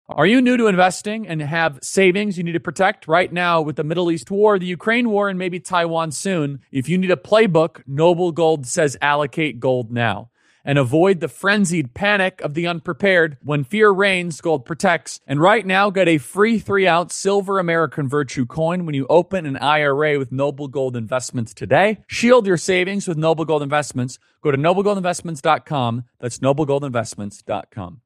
Are you new to investing and have savings you need to protect? Right now, with the Middle East war, the Ukraine war, and maybe Taiwan soon, if you need a playbook, Noble Gold says allocate gold now. And avoid the frenzied panic of the unprepared. When fear reigns, gold protects. And right now, get a free 3-ounce silver American Virtue coin when you open an IRA with Noble Gold Investments today. Shield your savings with Noble Gold Investments. Go to noblegoldinvestments.com. That's noblegoldinvestments.com.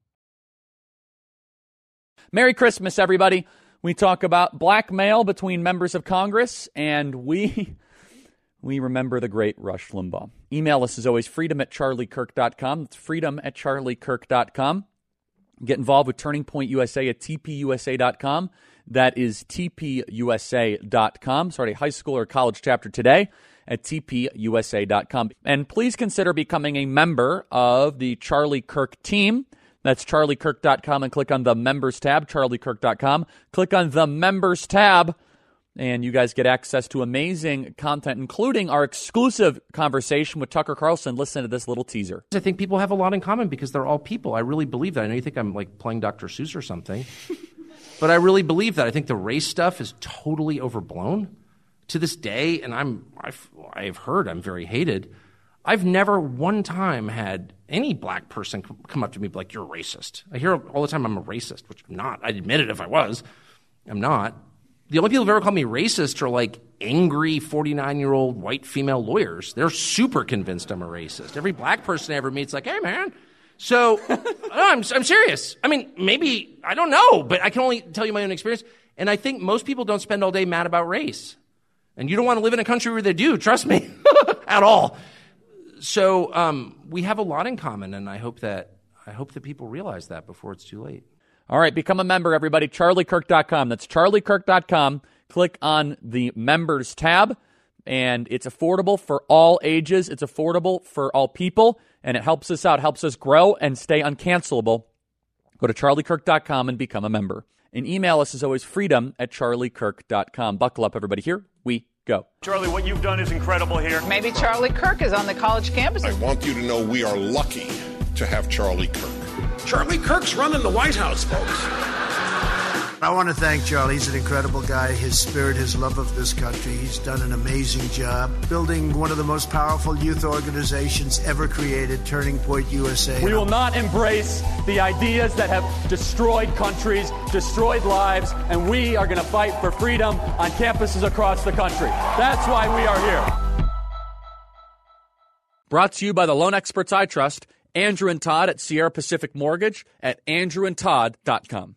Merry Christmas, everybody. We talk about blackmail between members of Congress, and we remember the great Rush Limbaugh. Email us as always, freedom@charliekirk.com. That's freedom@charliekirk.com. Get involved with Turning Point USA at tpusa.com. That is tpusa.com. Start a high school or college chapter today at tpusa.com. And please consider becoming a member of the Charlie Kirk team. That's charliekirk.com and click on the members tab, charliekirk.com. Click on the members tab, and you guys get access to amazing content, including our exclusive conversation with Tucker Carlson. Listen to this little teaser. I think people have a lot in common because they're all people. I really believe that. I know you think I'm like playing Dr. Seuss or something, but I really believe that. I think the race stuff is totally overblown to this day, and I've heard I'm very hated. I've never one time had any black person come up to me and be like, you're racist. I hear all the time I'm a racist, which I'm not. I'd admit it if I was. I'm not. The only people who've ever called me racist are like angry 49-year-old white female lawyers. They're super convinced I'm a racist. Every black person I ever meet's like, hey, man. So I'm serious. I mean, maybe, I don't know, but I can only tell you my own experience. And I think most people don't spend all day mad about race. And you don't want to live in a country where they do, trust me, at all. So we have a lot in common, and I hope that people realize that before it's too late. All right, become a member, everybody. charliekirk.com. That's charliekirk.com. Click on the members tab, and it's affordable for all ages. It's affordable for all people, and it helps us out, helps us grow and stay uncancelable. Go to charliekirk.com and become a member. And email us, as always, freedom@charliekirk.com. Buckle up, everybody. Here we go. Charlie, what you've done is incredible here. Maybe Charlie Kirk is on the college campus. I want you to know we are lucky to have Charlie Kirk. Charlie Kirk's running the White House, folks. I want to thank Charlie. He's an incredible guy. His spirit, his love of this country. He's done an amazing job building one of the most powerful youth organizations ever created, Turning Point USA. We will not embrace the ideas that have destroyed countries, destroyed lives, and we are going to fight for freedom on campuses across the country. That's why we are here. Brought to you by the loan experts I trust, Andrew and Todd at Sierra Pacific Mortgage at andrewandtodd.com.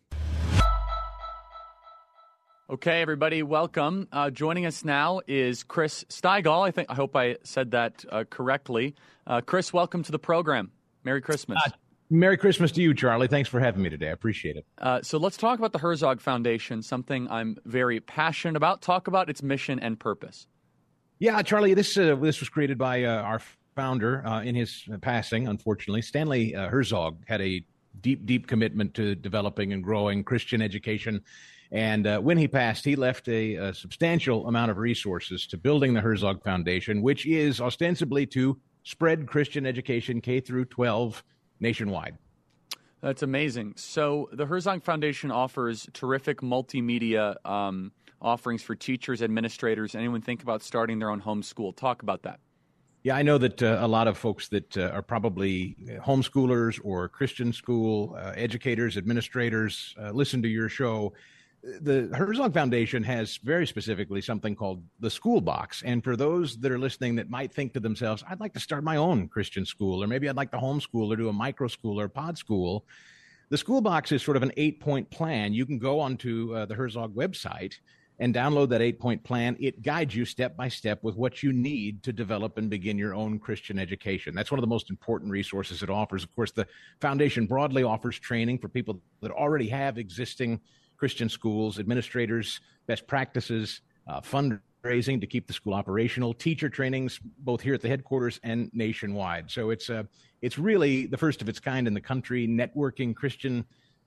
Okay, everybody, welcome. Joining us now is Chris Stigall. I hope I said that correctly. Chris, welcome to the program. Merry Christmas. Merry Christmas to you, Charlie. Thanks for having me today. I appreciate it. So let's talk about the Herzog Foundation, something I'm very passionate about. Talk about its mission and purpose. Yeah, Charlie, this was created by our founder in his passing, unfortunately. Stanley Herzog had a deep commitment to developing and growing Christian education. And when he passed, he left a substantial amount of resources to building the Herzog Foundation, which is ostensibly to spread Christian education K through 12 nationwide. That's amazing. So the Herzog Foundation offers terrific multimedia offerings for teachers, administrators, anyone think about starting their own homeschool. Talk about that. Yeah, I know that a lot of folks that are probably homeschoolers or Christian school educators, administrators, listen to your show. The Herzog Foundation has very specifically something called the School Box. And for those that are listening that might think to themselves, I'd like to start my own Christian school, or maybe I'd like to homeschool or do a micro school or pod school. The School Box is sort of an 8-point plan. You can go onto the Herzog website and download that 8-point plan. It guides you step by step with what you need to develop and begin your own Christian education. That's one of the most important resources it offers. Of course, the foundation broadly offers training for people that already have existing Christian schools, administrators, best practices, fundraising to keep the school operational, teacher trainings, both here at the headquarters and nationwide. So it's really the first of its kind in the country, networking Christian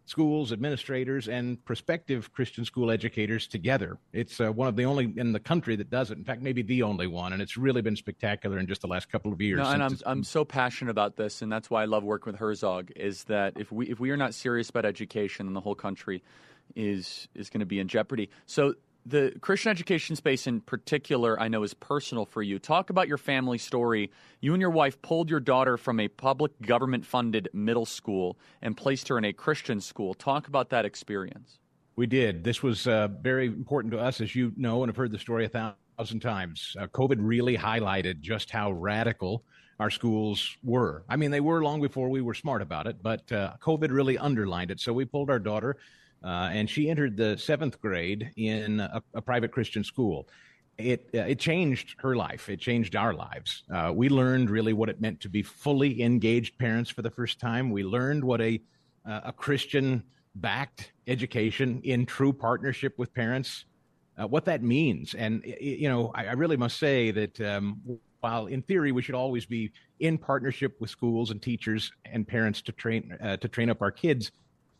schools, administrators, and prospective Christian school educators together. It's one of the only in the country that does it. In fact, maybe the only one, and it's really been spectacular in just the last couple of years. No, and I'm so passionate about this, and that's why I love working with Herzog, is that if we are not serious about education, then the whole country is going to be in jeopardy. So the Christian education space in particular, I know, is personal for you. Talk about your family story. You and your wife pulled your daughter from a public government-funded middle school and placed her in a Christian school. Talk about that experience. We did. This was very important to us, as you know, and have heard the story 1,000 times. COVID really highlighted just how radical our schools were. I mean, they were long before we were smart about it, but COVID really underlined it. So we pulled our daughter and she entered the 7th grade in a private Christian school. It changed her life. It changed our lives. We learned really what it meant to be fully engaged parents for the first time. We learned what a Christian-backed education in true partnership with parents, what that means. And, I really must say that while in theory we should always be in partnership with schools and teachers and parents to train up our kids,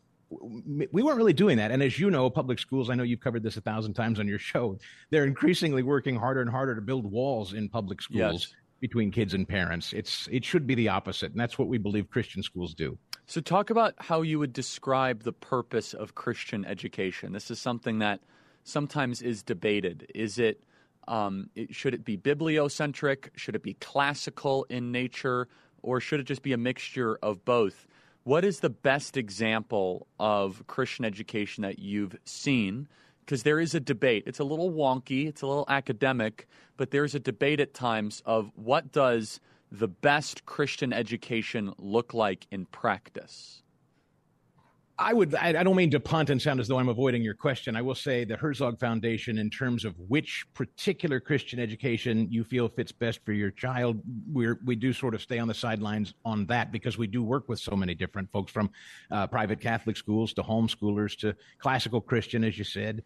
we weren't really doing that. And as you know, public schools, I know you've covered this 1,000 times on your show, they're increasingly working harder and harder to build walls in public schools between kids and parents. It should be the opposite, and that's what we believe Christian schools do. So talk about how you would describe the purpose of Christian education. This is something that sometimes is debated. Is it should it be bibliocentric? Should it be classical in nature? Or should it just be a mixture of both? What is the best example of Christian education that you've seen? Because there is a debate. It's a little wonky. It's a little academic. But there's a debate at times of what does the best Christian education look like in practice? I don't mean to punt and sound as though I'm avoiding your question. I will say the Herzog Foundation, in terms of which particular Christian education you feel fits best for your child, we do sort of stay on the sidelines on that because we do work with so many different folks, from private Catholic schools to homeschoolers to classical Christian, as you said.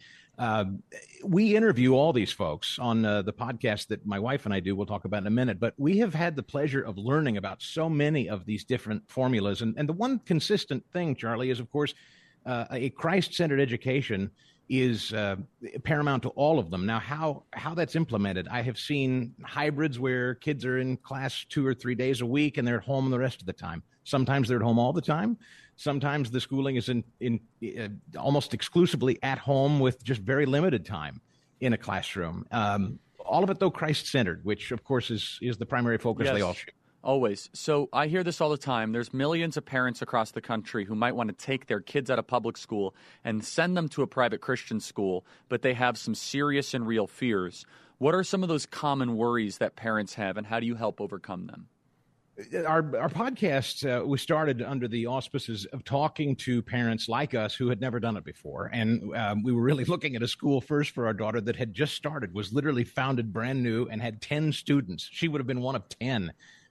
We interview all these folks on the podcast that my wife and I do. We'll talk about in a minute. But we have had the pleasure of learning about so many of these different formulas. And the one consistent thing, Charlie, is, of course, a Christ-centered education is paramount to all of them. Now, how that's implemented, I have seen hybrids where kids are in class 2 or 3 days a week and they're at home the rest of the time. Sometimes they're at home all the time. Sometimes the schooling is in almost exclusively at home with just very limited time in a classroom. All of it, though, Christ-centered, which, of course, is the primary focus. Yes. They all share. Always. So I hear this all the time. There's millions of parents across the country who might want to take their kids out of public school and send them to a private Christian school, but they have some serious and real fears. What are some of those common worries that parents have, and how do you help overcome them? Our podcast was started under the auspices of talking to parents like us who had never done it before. And we were really looking at a school first for our daughter that had just started, was literally founded brand new, and had 10 students. She would have been one of 10.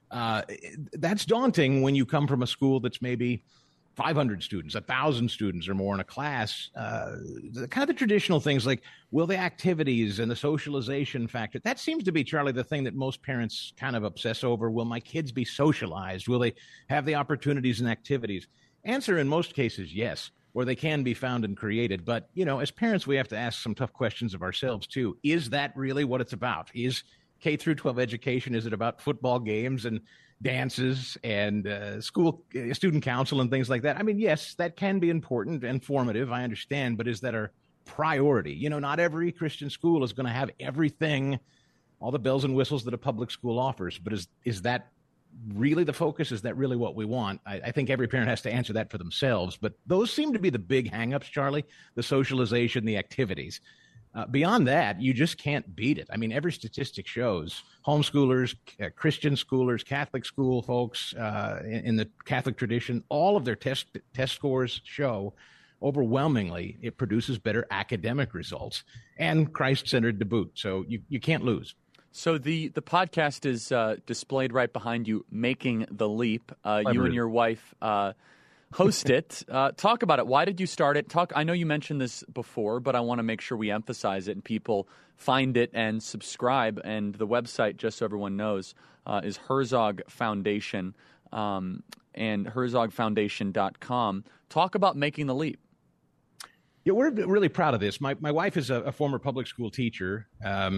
That's daunting when you come from a school that's maybe 500 students, 1,000 students or more in a class. Kind of the traditional things like, will the activities and the socialization factor, that seems to be, Charlie, the thing that most parents kind of obsess over. Will my kids be socialized? Will they have the opportunities and activities? Answer in most cases, yes, or they can be found and created. But, as parents, we have to ask some tough questions of ourselves, too. Is that really what it's about? Is K through 12 education, is it about football games and dances and school student council and things like that? I mean, yes, that can be important and formative, I understand, but is that our priority? Not every Christian school is going to have everything, all the bells and whistles that a public school offers, but is that really the focus? Is that really what we want? I think every parent has to answer that for themselves, but those seem to be the big hangups, Charlie, the socialization, the activities. Beyond that, you just can't beat it. I mean, every statistic shows homeschoolers, Christian schoolers, Catholic school folks in the Catholic tradition, all of their test scores show overwhelmingly it produces better academic results and Christ-centered to boot. So you can't lose. So the podcast is displayed right behind you, Making the Leap. You and your wife host it. Talk about it. Why did you start it? I know you mentioned this before, but I want to make sure we emphasize it and people find it and subscribe. And the website, just so everyone knows, is Herzog Foundation. and HerzogFoundation.com. Talk about making the leap. Yeah, we're really proud of this. My wife is a former public school teacher.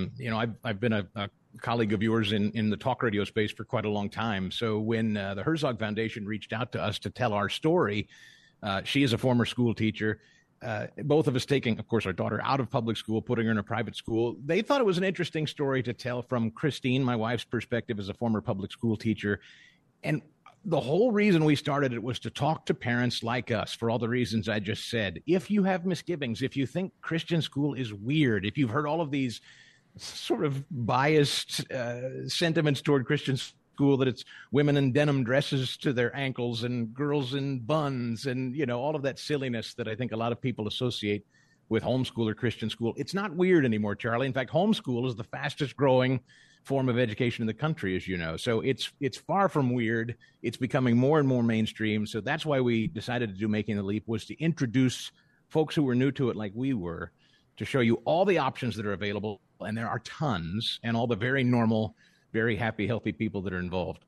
I've been a colleague of yours in the talk radio space for quite a long time. So when the Herzog Foundation reached out to us to tell our story, she is a former school teacher. Both of us taking, of course, our daughter out of public school, putting her in a private school. They thought it was an interesting story to tell from Christine, my wife's perspective as a former public school teacher. And the whole reason we started it was to talk to parents like us for all the reasons I just said. If you have misgivings, if you think Christian school is weird, if you've heard all of these sort of biased sentiments toward Christian school, that it's women in denim dresses to their ankles and girls in buns and, all of that silliness that I think a lot of people associate with homeschool or Christian school. It's not weird anymore, Charlie. In fact, homeschool is the fastest growing form of education in the country, as you know. So it's far from weird. It's becoming more and more mainstream. So that's why we decided to do Making the Leap, was to introduce folks who were new to it like we were, to show you all the options that are available. And there are tons, and all the very normal, very happy, healthy people that are involved.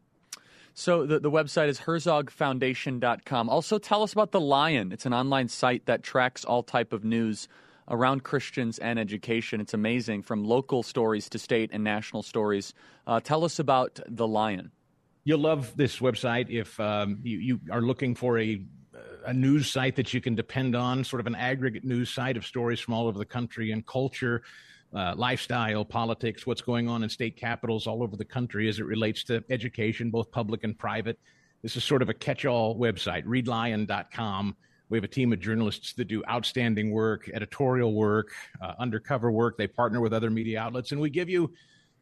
So the website is HerzogFoundation.com. Also, tell us about The Lion. It's an online site that tracks all type of news around Christians and education. It's amazing, from local stories to state and national stories. Tell us about The Lion. You'll love this website if you are looking for a news site that you can depend on, sort of an aggregate news site of stories from all over the country and culture, lifestyle, politics, what's going on in state capitals all over the country as it relates to education, both public and private. This is sort of a catch-all website, readlion.com. We have a team of journalists that do outstanding work, editorial work, undercover work. They partner with other media outlets, and we give you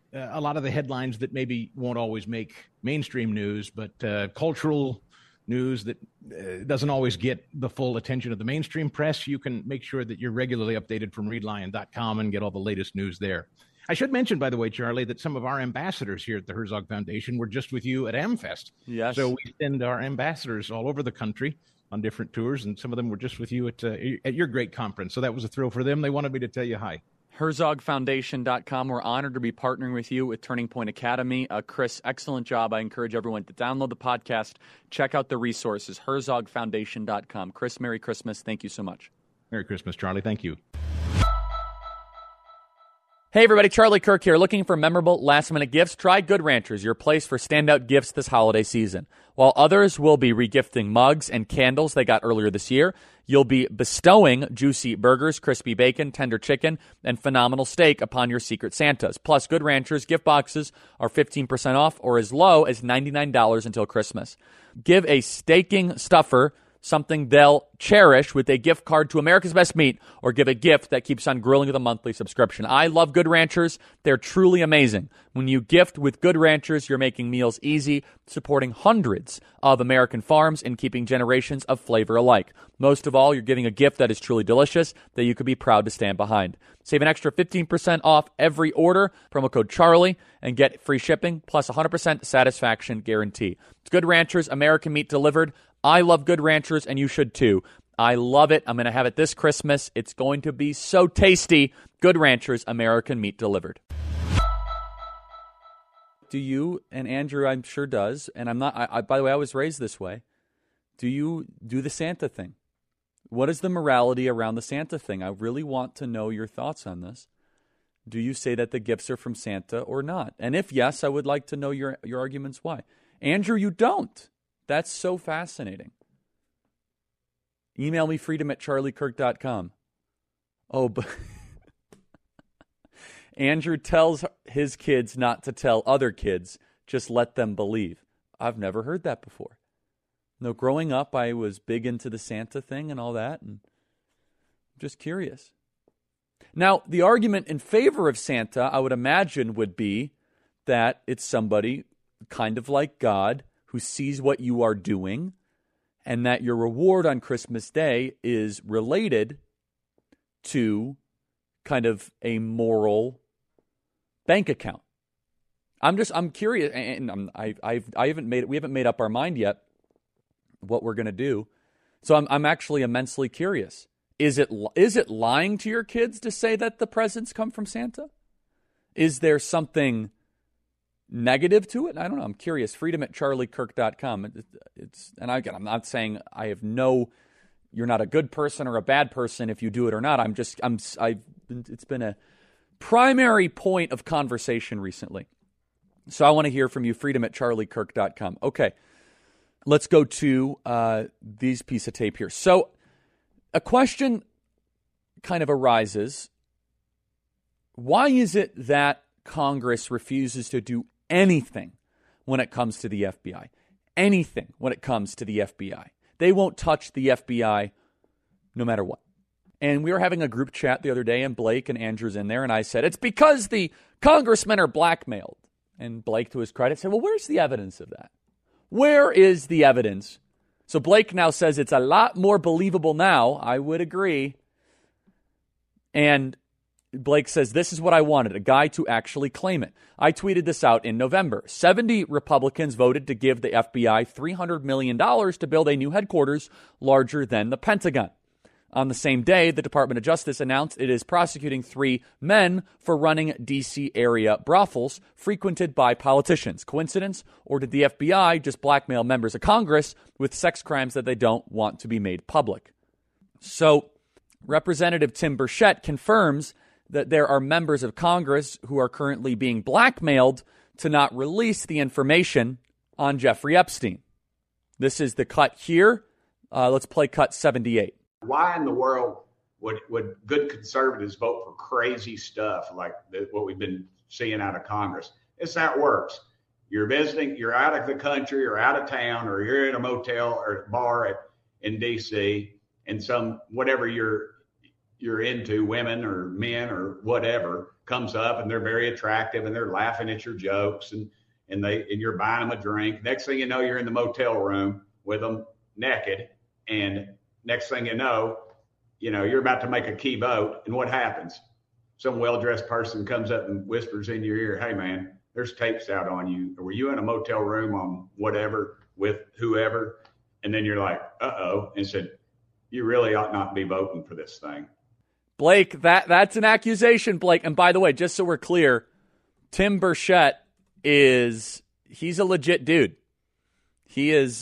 a lot of the headlines that maybe won't always make mainstream news, but cultural news that doesn't always get the full attention of the mainstream press. You can make sure that you're regularly updated from readlion.com and get all the latest news there. I should mention, by the way, Charlie, that some of our ambassadors here at the Herzog Foundation were just with you at AmFest. Yes. So we send our ambassadors all over the country on different tours, and some of them were just with you at your great conference. So that was a thrill for them. They wanted me to tell you hi. HerzogFoundation.com. We're honored to be partnering with you at Turning Point Academy. Chris, excellent job. I encourage everyone to download the podcast, check out the resources, HerzogFoundation.com. Chris, Merry Christmas. Thank you so much. Merry Christmas, Charlie. Thank you. Hey everybody, Charlie Kirk here. Looking for memorable last-minute gifts? Try Good Ranchers, your place for standout gifts this holiday season. While others will be regifting mugs and candles they got earlier this year, you'll be bestowing juicy burgers, crispy bacon, tender chicken, and phenomenal steak upon your Secret Santas. Plus, Good Ranchers gift boxes are 15% off or as low as $99 until Christmas. Give a staking stuffer something they'll cherish with a gift card to America's Best Meat, or give a gift that keeps on grilling with a monthly subscription. I love Good Ranchers. They're truly amazing. When you gift with Good Ranchers, you're making meals easy, supporting hundreds of American farms and keeping generations of flavor alike. Most of all, you're giving a gift that is truly delicious that you could be proud to stand behind. Save an extra 15% off every order, promo code Charlie, and get free shipping plus 100% satisfaction guarantee. It's Good Ranchers, American meat delivered. I love Good Ranchers, and you should too. I love it. I'm going to have it this Christmas. It's going to be so tasty. Good Ranchers, American meat delivered. Do you, and Andrew I'm sure does, and I'm not, by the way, I was raised this way. Do you do the Santa thing? What is the morality around the Santa thing? I really want to know your thoughts on this. Do you say that the gifts are from Santa or not? And if yes, I would like to know your arguments why. Andrew, you don't. That's so fascinating. Email me, freedom@charliekirk.com. Oh, but Andrew tells his kids not to tell other kids, just let them believe. I've never heard that before. No, growing up, I was big into the Santa thing and all that, and I'm just curious. Now, the argument in favor of Santa, I would imagine, would be that it's somebody kind of like God who sees what you are doing, and that your reward on Christmas Day is related to kind of a moral bank account. I'm curious, and we haven't made up our mind yet what we're going to do. So I'm actually immensely curious. Is it lying to your kids to say that the presents come from Santa? Is there something negative to it? I don't know. I'm curious. freedom@charliekirk.com. And again, I'm not saying you're not a good person or a bad person if you do it or not. It's been a primary point of conversation recently. So I want to hear from you, freedom@charliekirk.com. Okay, let's go to these piece of tape here. So a question kind of arises. Why is it that Congress refuses to do anything when it comes to the FBI? Anything when it comes to the FBI. They won't touch the FBI no matter what. And we were having a group chat the other day, and Blake and Andrew's in there, and I said, it's because the congressmen are blackmailed. And Blake, to his credit, said, well, where's the evidence of that? Where is the evidence? So Blake now says it's a lot more believable now. I would agree. And Blake says, this is what I wanted, a guy to actually claim it. I tweeted this out in November. 70 Republicans voted to give the FBI $300 million to build a new headquarters larger than the Pentagon. On the same day, the Department of Justice announced it is prosecuting 3 men for running D.C. area brothels frequented by politicians. Coincidence? Or did the FBI just blackmail members of Congress with sex crimes that they don't want to be made public? So, Representative Tim Burchett confirms that there are members of Congress who are currently being blackmailed to not release the information on Jeffrey Epstein. This is the cut here. Let's play cut 78. Why in the world would good conservatives vote for crazy stuff like what we've been seeing out of Congress? It's how it works. You're visiting, you're out of the country or out of town, or you're in a motel or bar in D.C., and whatever you're into, women or men or whatever, comes up and they're very attractive and they're laughing at your jokes and you're buying them a drink. Next thing you know, you're in the motel room with them naked, and next thing you know, you're about to make a key vote, and what happens? Some well-dressed person comes up and whispers in your ear, hey man, there's tapes out on you. Were you in a motel room on whatever with whoever? And then you're like, uh-oh, and said, you really ought not be voting for this thing. Blake, that's an accusation, Blake. And by the way, just so we're clear, Tim Burchett he's a legit dude. He is,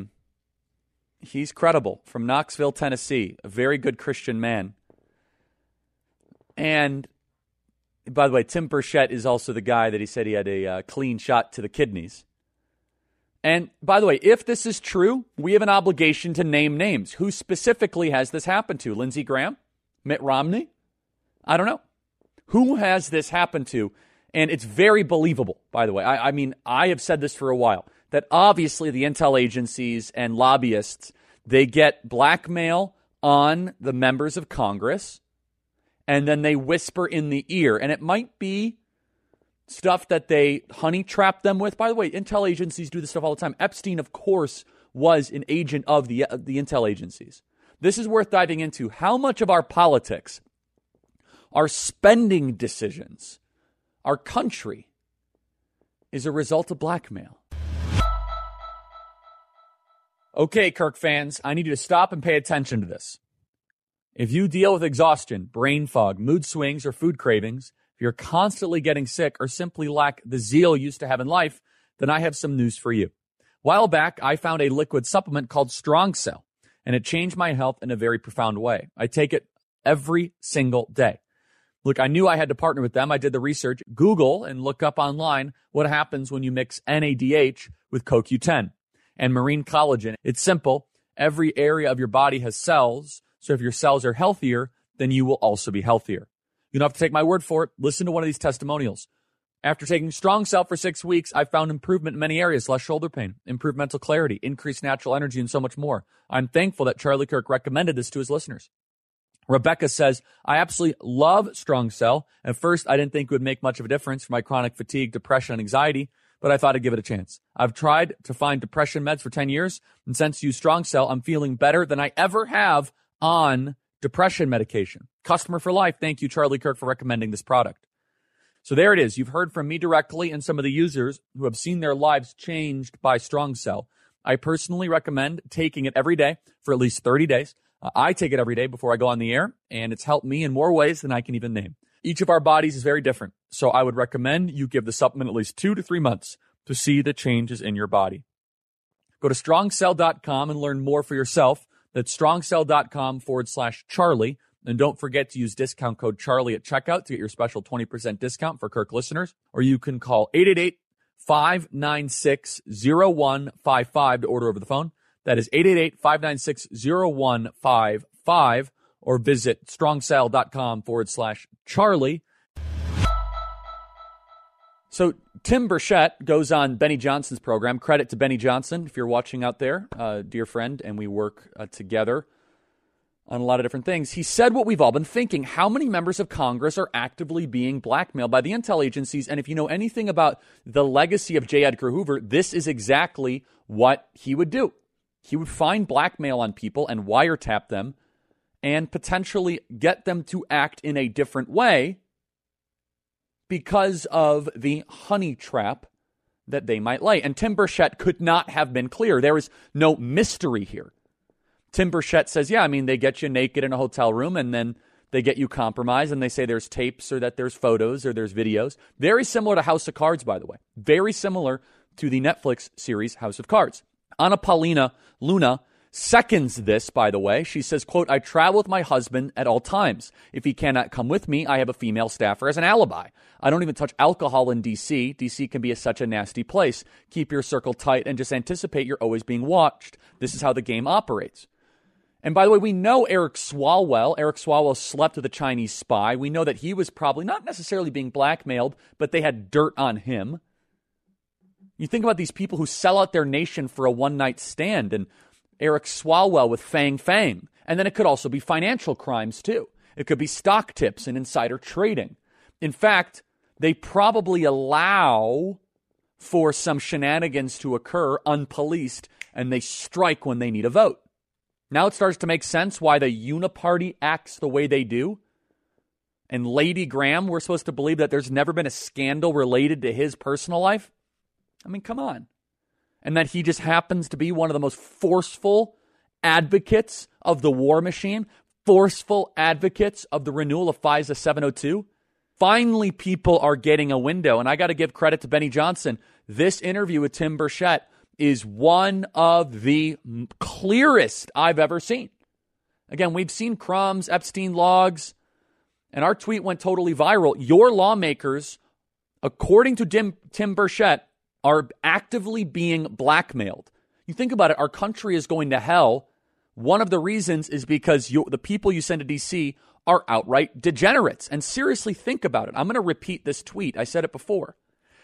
he's credible, from Knoxville, Tennessee, a very good Christian man. And by the way, Tim Burchett is also the guy that he said he had a clean shot to the kidneys. And by the way, if this is true, we have an obligation to name names. Who specifically has this happened to? Lindsey Graham? Mitt Romney? I don't know. Who has this happened to? And it's very believable, by the way. I mean, I have said this for a while, that obviously the intel agencies and lobbyists, they get blackmail on the members of Congress, and then they whisper in the ear. And it might be stuff that they honey trap them with. By the way, intel agencies do this stuff all the time. Epstein, of course, was an agent of the intel agencies. This is worth diving into. How much of our politics, our spending decisions, our country is a result of blackmail? Okay, Kirk fans, I need you to stop and pay attention to this. If you deal with exhaustion, brain fog, mood swings, or food cravings, if you're constantly getting sick or simply lack the zeal you used to have in life, then I have some news for you. A while back, I found a liquid supplement called Strong Cell, and it changed my health in a very profound way. I take it every single day. Look, I knew I had to partner with them. I did the research. Google and look up online what happens when you mix NADH with CoQ10 and marine collagen. It's simple. Every area of your body has cells. So if your cells are healthier, then you will also be healthier. You don't have to take my word for it. Listen to one of these testimonials. After taking Strong Cell for 6 weeks, I found improvement in many areas, less shoulder pain, improved mental clarity, increased natural energy, and so much more. I'm thankful that Charlie Kirk recommended this to his listeners. Rebecca says, I absolutely love Strong Cell. At first, I didn't think it would make much of a difference for my chronic fatigue, depression, and anxiety, but I thought I'd give it a chance. I've tried to find depression meds for 10 years, and since I use Strong Cell, I'm feeling better than I ever have on depression medication. Customer for life. Thank you, Charlie Kirk, for recommending this product. So there it is. You've heard from me directly and some of the users who have seen their lives changed by Strong Cell. I personally recommend taking it every day for at least 30 days. I take it every day before I go on the air, and it's helped me in more ways than I can even name. Each of our bodies is very different, so I would recommend you give the supplement at least 2 to 3 months to see the changes in your body. Go to strongcell.com and learn more for yourself. That's strongcell.com/Charlie. And don't forget to use discount code Charlie at checkout to get your special 20% discount for Kirk listeners. Or you can call 888-596-0155 to order over the phone. That is 888-596-0155. Or visit strongcell.com/Charlie. So Tim Burchett goes on Benny Johnson's program. Credit to Benny Johnson, if you're watching out there, dear friend, and we work together on a lot of different things. He said what we've all been thinking. How many members of Congress are actively being blackmailed by the intel agencies? And if you know anything about the legacy of J. Edgar Hoover, this is exactly what he would do. He would find blackmail on people and wiretap them and potentially get them to act in a different way because of the honey trap that they might lay. And Tim Burchett could not have been clear. There is no mystery here. Tim Burchett says, yeah, I mean, they get you naked in a hotel room and then they get you compromised and they say there's tapes or that there's photos or there's videos. Very similar to House of Cards, by the way. Very similar to the Netflix series House of Cards. Anna Paulina Luna seconds this, by the way. She says, quote, I travel with my husband at all times. If he cannot come with me, I have a female staffer as an alibi. I don't even touch alcohol in D.C. D.C. can be such a nasty place. Keep your circle tight and just anticipate you're always being watched. This is how the game operates. And by the way, we know Eric Swalwell. Eric Swalwell slept with a Chinese spy. We know that he was probably not necessarily being blackmailed, but they had dirt on him. You think about these people who sell out their nation for a one-night stand, and Eric Swalwell with Fang Fang. And then it could also be financial crimes, too. It could be stock tips and insider trading. In fact, they probably allow for some shenanigans to occur unpoliced, and they strike when they need a vote. Now it starts to make sense why the Uniparty acts the way they do. And Lady Graham, we're supposed to believe that there's never been a scandal related to his personal life? I mean, come on. And that he just happens to be one of the most forceful advocates of the war machine, forceful advocates of the renewal of FISA 702. Finally, people are getting a window. And I got to give credit to Benny Johnson. This interview with Tim Burchett is one of the clearest I've ever seen. Again, we've seen crumbs, Epstein logs, and our tweet went totally viral. Your lawmakers, according to Tim Burchett, are actively being blackmailed. You think about it, our country is going to hell. One of the reasons is because the people you send to D.C. are outright degenerates. And seriously, think about it. I'm going to repeat this tweet. I said it before.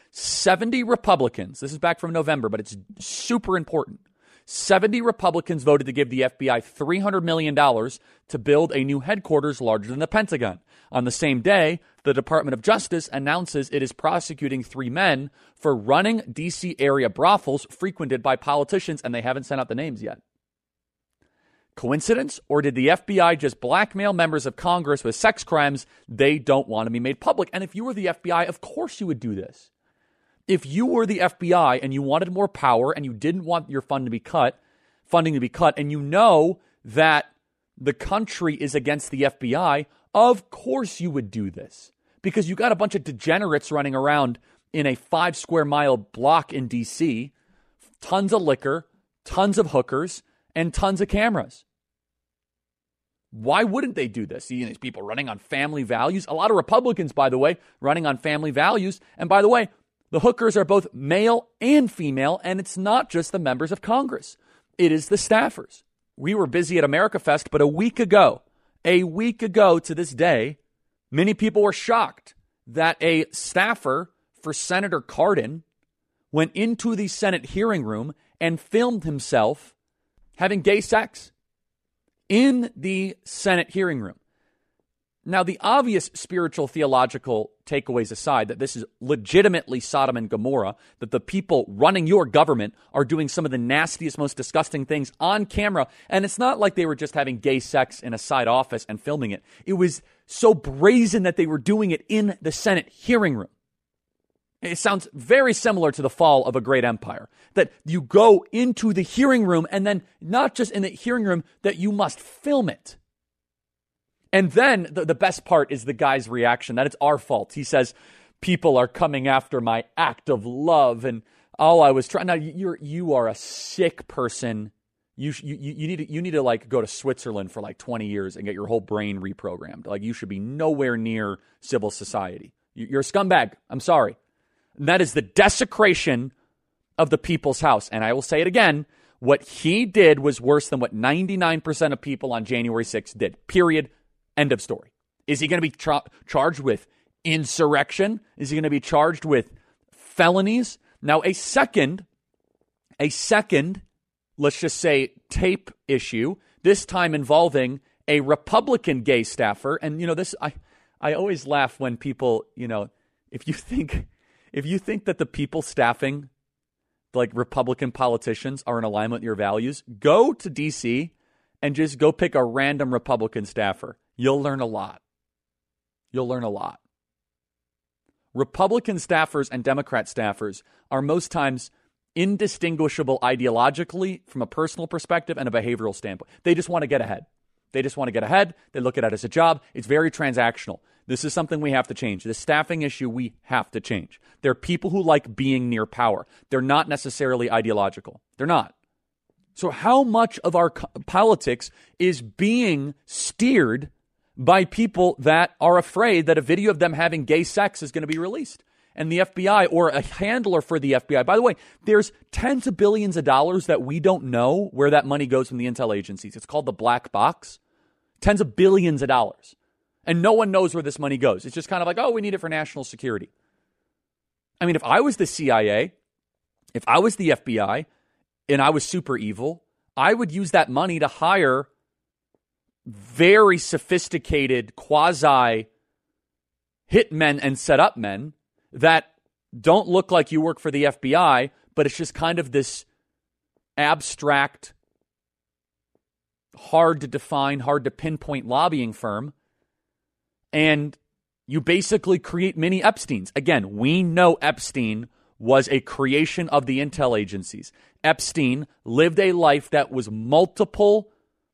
70 Republicans, this is back from November, but it's super important. 70 Republicans voted to give the FBI $300 million to build a new headquarters larger than the Pentagon. On the same day, the Department of Justice announces it is prosecuting 3 men for running D.C. area brothels frequented by politicians, and they haven't sent out the names yet. Coincidence? Or did the FBI just blackmail members of Congress with sex crimes they don't want to be made public? And if you were the FBI, of course you would do this. If you were the FBI and you wanted more power and you didn't want your funding to be cut, and you know that the country is against the FBI, of course you would do this. Because you got a bunch of degenerates running around in a 5 square mile block in D.C., tons of liquor, tons of hookers, and tons of cameras. Why wouldn't they do this? These people running on family values. A lot of Republicans, by the way, running on family values. And by the way, the hookers are both male and female, and it's not just the members of Congress. It is the staffers. We were busy at America Fest, but a week ago to this day, many people were shocked that a staffer for Senator Cardin went into the Senate hearing room and filmed himself having gay sex in the Senate hearing room. Now, the obvious spiritual theological takeaways aside, that this is legitimately Sodom and Gomorrah, that the people running your government are doing some of the nastiest, most disgusting things on camera. And it's not like they were just having gay sex in a side office and filming it. It was so brazen that they were doing it in the Senate hearing room. It sounds very similar to the fall of a great empire, that you go into the hearing room and then not just in the hearing room, that you must film it. And then the best part is the guy's reaction, that it's our fault. He says, people are coming after my act of love. And I was trying. Now, you are a sick person. You need to like go to Switzerland for like 20 years and get your whole brain reprogrammed. Like, you should be nowhere near civil society. You're a scumbag. I'm sorry. And that is the desecration of the people's house. And I will say it again. What he did was worse than what 99% of people on January 6th did. Period. End of story. Is he going to be charged with insurrection? Is he going to be charged with felonies? Now, a second, let's just say, tape issue, this time involving a Republican gay staffer. And, this, I always laugh when people, if you think that the people staffing like Republican politicians are in alignment with your values, go to D.C. and just go pick a random Republican staffer. You'll learn a lot. Republican staffers and Democrat staffers are most times indistinguishable ideologically from a personal perspective and a behavioral standpoint. They just want to get ahead. They look at it as a job. It's very transactional. This is something we have to change. This staffing issue, we have to change. They're people who like being near power. They're not necessarily ideological. They're not. So how much of our politics is being steered by people that are afraid that a video of them having gay sex is going to be released? And the FBI or a handler for the FBI. By the way, there's tens of billions of dollars that we don't know where that money goes from the intel agencies. It's called the black box. Tens of billions of dollars. And no one knows where this money goes. It's just kind of like, we need it for national security. I mean, if I was the CIA, if I was the FBI, and I was super evil, I would use that money to hire very sophisticated quasi hitmen and setup men that don't look like you work for the FBI, but it's just kind of this abstract, hard to define, hard to pinpoint lobbying firm. And you basically create mini Epsteins. Again, we know Epstein was a creation of the intel agencies. Epstein lived a life that was multiple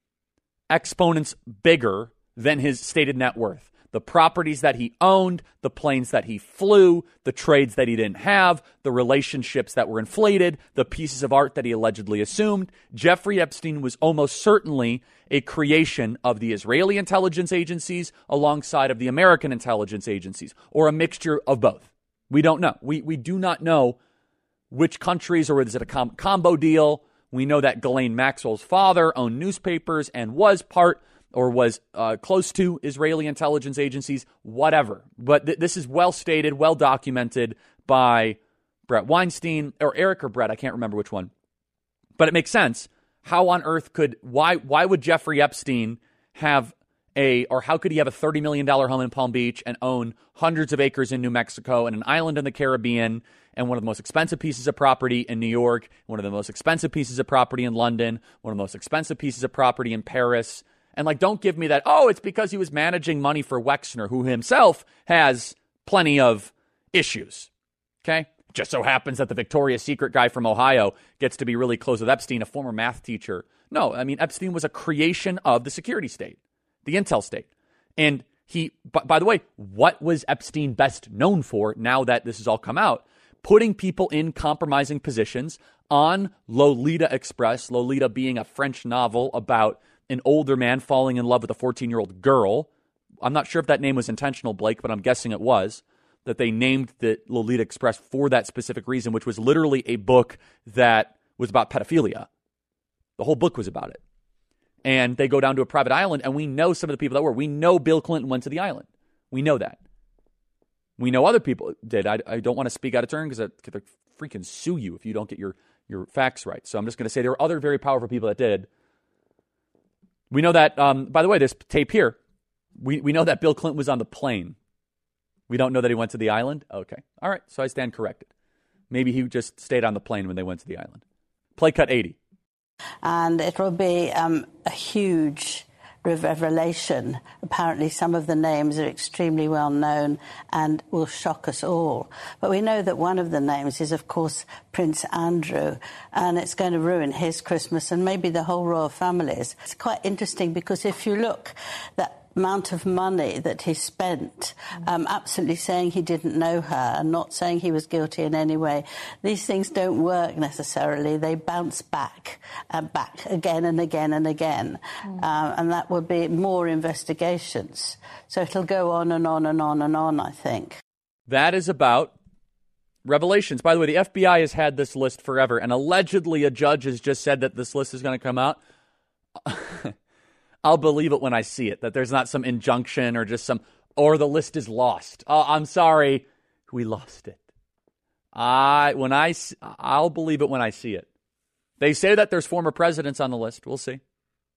exponents bigger than his stated net worth. The properties that he owned, the planes that he flew, the trades that he didn't have, the relationships that were inflated, the pieces of art that he allegedly assumed. Jeffrey Epstein was almost certainly a creation of the Israeli intelligence agencies alongside of the American intelligence agencies, or a mixture of both. We don't know. We do not know which countries, or is it a combo deal? We know that Ghislaine Maxwell's father owned newspapers and was part or was close to Israeli intelligence agencies, whatever. But this is well stated, well documented by Brett Weinstein, or Eric or Brett, I can't remember which one. But it makes sense. How on earth why would Jeffrey Epstein have how could he have a $30 million home in Palm Beach and own hundreds of acres in New Mexico and an island in the Caribbean and one of the most expensive pieces of property in New York, one of the most expensive pieces of property in London, one of the most expensive pieces of property in Paris? And don't give me that, it's because he was managing money for Wexner, who himself has plenty of issues. Okay? Just so happens that the Victoria's Secret guy from Ohio gets to be really close with Epstein, a former math teacher. No, I mean, Epstein was a creation of the security state, the intel state. And by the way, what was Epstein best known for now that this has all come out? Putting people in compromising positions on Lolita Express, Lolita being a French novel about an older man falling in love with a 14-year-old girl. I'm not sure if that name was intentional, Blake, but I'm guessing it was. That they named the Lolita Express for that specific reason, which was literally a book that was about pedophilia. The whole book was about it. And they go down to a private island, and we know some of the people that were. We know Bill Clinton went to the island. We know that. We know other people did. I don't want to speak out of turn because they'll freaking sue you if you don't get your facts right. So I'm just going to say there were other very powerful people that did. We know that, by the way, this tape here, we know that Bill Clinton was on the plane. We don't know that he went to the island? Okay. All right. So I stand corrected. Maybe he just stayed on the plane when they went to the island. Play cut 80. And it will be a huge revelation. Apparently some of the names are extremely well known and will shock us all. But we know that one of the names is, of course, Prince Andrew, and it's going to ruin his Christmas and maybe the whole royal family's. It's quite interesting because if you look, that amount of money that he spent, absolutely saying he didn't know her and not saying he was guilty in any way. These things don't work necessarily. They bounce back again and again and again. And that will be more investigations. So it'll go on and on and on and on, I think. That is about revelations. By the way, the FBI has had this list forever, and allegedly a judge has just said that this list is going to come out. I'll believe it when I see it, that there's not some injunction or just or the list is lost. Oh, I'm sorry, we lost it. I'll believe it when I see it. They say that there's former presidents on the list. We'll see.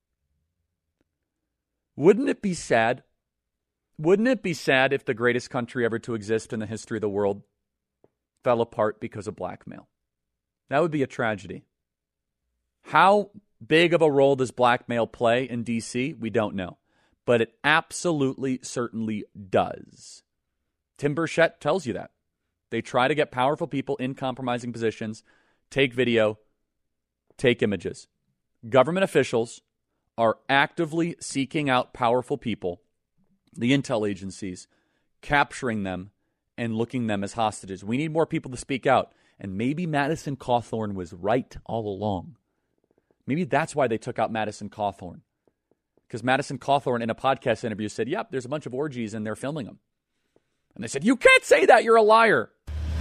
Wouldn't it be sad? Wouldn't it be sad if the greatest country ever to exist in the history of the world fell apart because of blackmail? That would be a tragedy. How big of a role does blackmail play in D.C.? We don't know. But it absolutely, certainly does. Tim Burchett tells you that. They try to get powerful people in compromising positions, take video, take images. Government officials are actively seeking out powerful people, the intel agencies, capturing them and looking them as hostages. We need more people to speak out. And maybe Madison Cawthorn was right all along. Maybe that's why they took out Madison Cawthorn. Because Madison Cawthorn in a podcast interview said, yep, there's a bunch of orgies and they're filming them. And they said, you can't say that, you're a liar.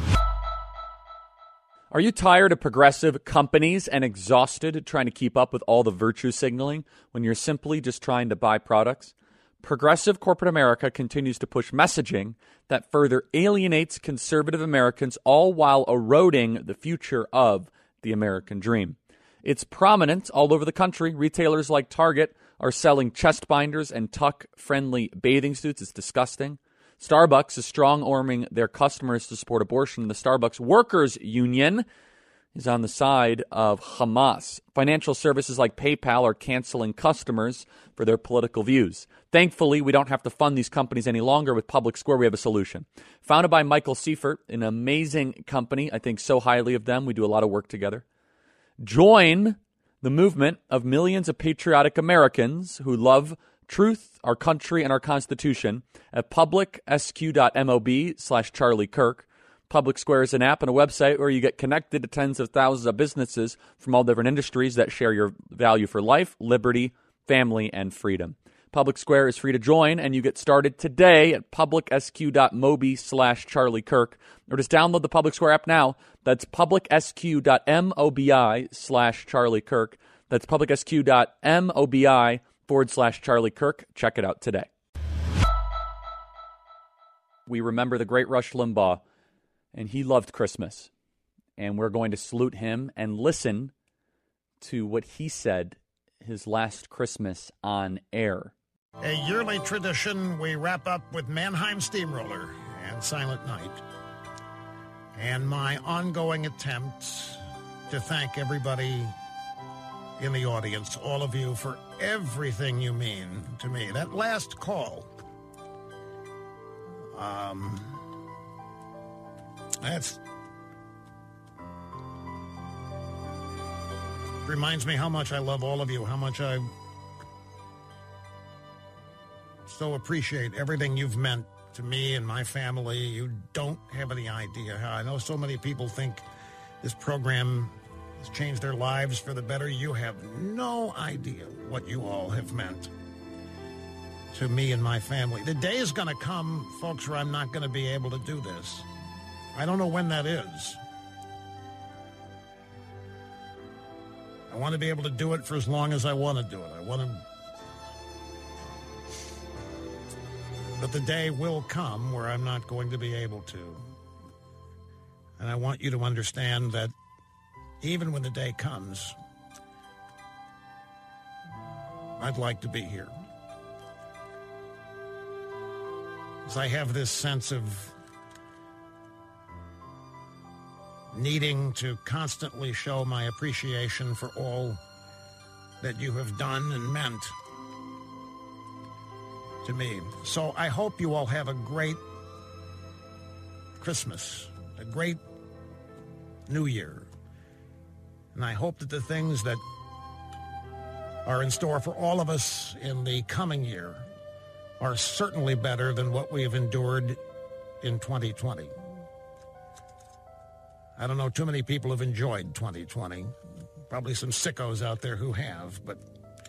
Are you tired of progressive companies and exhausted trying to keep up with all the virtue signaling when you're simply just trying to buy products? Progressive corporate America continues to push messaging that further alienates conservative Americans, all while eroding the future of the American dream. It's prominent all over the country. Retailers like Target are selling chest binders and tuck-friendly bathing suits. It's disgusting. Starbucks is strong-arming their customers to support abortion. The Starbucks Workers Union is on the side of Hamas. Financial services like PayPal are canceling customers for their political views. Thankfully, we don't have to fund these companies any longer. With Public Square, we have a solution. Founded by Michael Seifert, an amazing company. I think so highly of them. We do a lot of work together. Join the movement of millions of patriotic Americans who love truth, our country, and our Constitution at publicsq.mob/Charlie Kirk. Public Square is an app and a website where you get connected to tens of thousands of businesses from all different industries that share your value for life, liberty, family, and freedom. Public Square is free to join, and you get started today at publicsq.mobi/Charlie Kirk, or just download the Public Square app now. That's publicsq.mobi/Charlie Kirk. That's publicsq.mobi/Charlie Kirk. Check it out today. We remember the great Rush Limbaugh, and he loved Christmas. And we're going to salute him and listen to what he said his last Christmas on air. A yearly tradition, we wrap up with Mannheim Steamroller and Silent Night. And my ongoing attempt to thank everybody in the audience, all of you, for everything you mean to me. That last call, that's reminds me how much I love all of you, how much I so appreciate everything you've meant to me and my family. You don't have any idea how. I know so many people think this program has changed their lives for the better. You have no idea what you all have meant to me and my family. The day is going to come, folks, where I'm not going to be able to do this. I don't know when that is. I want to be able to do it for as long as I want to do it. But the day will come where I'm not going to be able to. And I want you to understand that even when the day comes, I'd like to be here. Because I have this sense of needing to constantly show my appreciation for all that you have done and meant to me. So I hope you all have a great Christmas, a great New Year. And I hope that the things that are in store for all of us in the coming year are certainly better than what we have endured in 2020. I don't know too many people have enjoyed 2020. Probably some sickos out there who have, but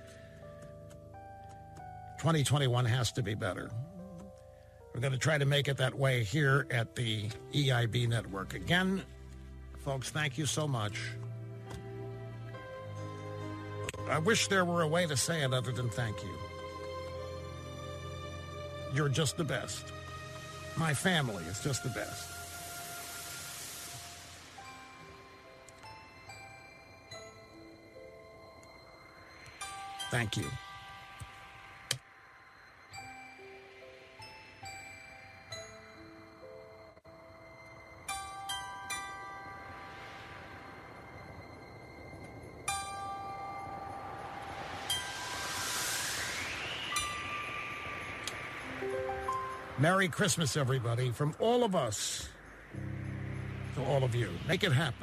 2021 has to be better. We're going to try to make it that way here at the EIB Network. Again, folks, thank you so much. I wish there were a way to say it other than thank you. You're just the best. My family is just the best. Thank you. Merry Christmas, everybody, from all of us to all of you. Make it happen.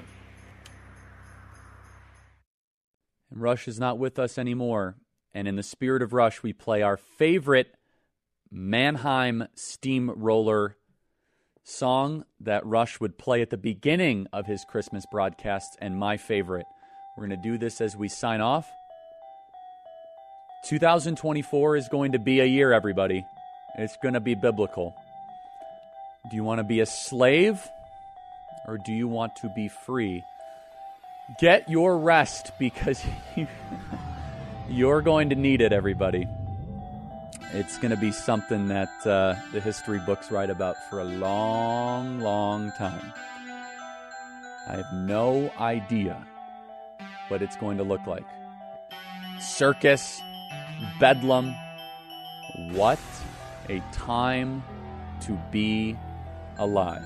And Rush is not with us anymore. And in the spirit of Rush, we play our favorite Mannheim Steamroller song that Rush would play at the beginning of his Christmas broadcasts, and my favorite. We're going to do this as we sign off. 2024 is going to be a year, everybody. It's going to be biblical. Do you want to be a slave, or do you want to be free? Get your rest, because you're going to need it, everybody. It's going to be something that the history books write about for a long, long time. I have no idea what it's going to look like. Circus, bedlam, what a time to be alive.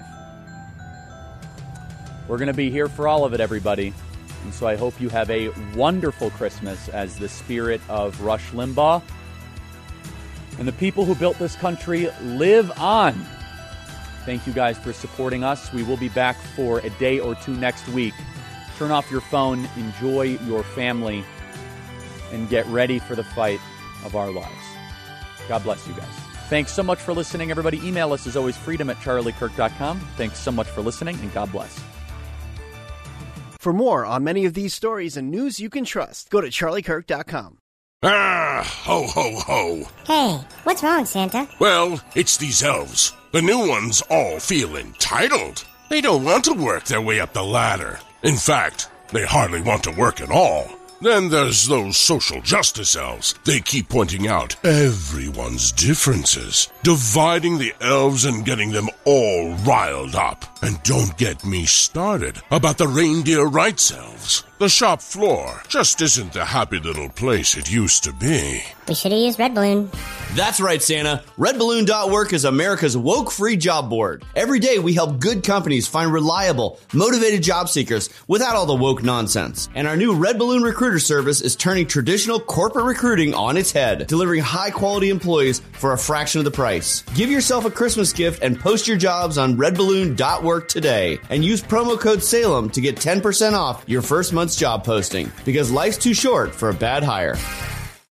We're going to be here for all of it, everybody. And so I hope you have a wonderful Christmas as the spirit of Rush Limbaugh and the people who built this country live on. Thank you guys for supporting us. We will be back for a day or two next week. Turn off your phone, enjoy your family, and get ready for the fight of our lives. God bless you guys. Thanks so much for listening, everybody. Email us as always, freedom@charliekirk.com. Thanks so much for listening, and God bless. For more on many of these stories and news you can trust, go to charliekirk.com. Ah, ho, ho, ho. Hey, what's wrong, Santa? Well, it's these elves. The new ones all feel entitled. They don't want to work their way up the ladder. In fact, they hardly want to work at all. Then there's those social justice elves. They keep pointing out everyone's differences, dividing the elves and getting them all riled up. And don't get me started about the reindeer rights elves. The shop floor just isn't the happy little place it used to be. We should have used Red Balloon. That's right, Santa. RedBalloon.work is America's woke-free job board. Every day we help good companies find reliable, motivated job seekers without all the woke nonsense. And our new Red Balloon recruiter service is turning traditional corporate recruiting on its head, delivering high-quality employees for a fraction of the price. Give yourself a Christmas gift and post your jobs on RedBalloon.work today. And use promo code Salem to get 10% off your first month's job posting, because life's too short for a bad hire.